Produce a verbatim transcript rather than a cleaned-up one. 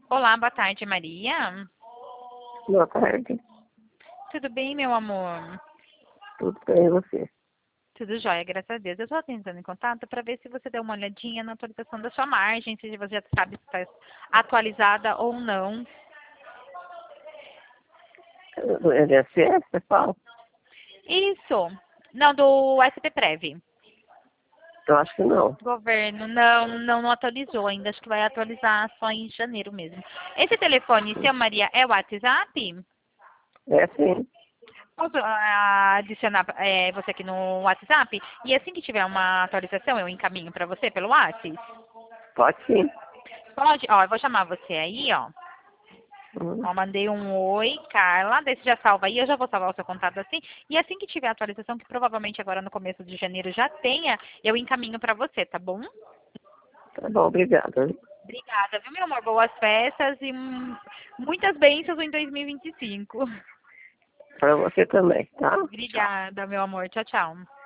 Olá, boa tarde, Maria. Boa tarde. Tudo bem, meu amor? Tudo bem, e você? Tudo jóia, graças a Deus. Eu estou tentando em contato para ver se você deu uma olhadinha na atualização da sua margem, se você já sabe se está atualizada ou não. Do I N S S, você fala? Isso. Não, do S P Prev. Eu acho que não. Governo, não, não, não atualizou ainda. Acho que vai atualizar só em janeiro mesmo. Esse telefone, seu Maria, é o WhatsApp? É sim. Posso ah, adicionar eh, você aqui no WhatsApp? E assim que tiver uma atualização, eu encaminho para você pelo WhatsApp? Pode sim. Pode? Ó, eu vou chamar você aí, ó. Hum, Ó, mandei um oi, Carla. Daí você já salva aí, eu já vou salvar o seu contato assim. E assim que tiver a atualização, que provavelmente agora no começo de janeiro já tenha, eu encaminho para você, tá bom? Tá bom, obrigado. Obrigada, viu, meu amor? Boas festas e hum, muitas bênçãos em dois mil e vinte e cinco. Para você também, tá? Tchau. Obrigada, meu amor. Tchau, tchau.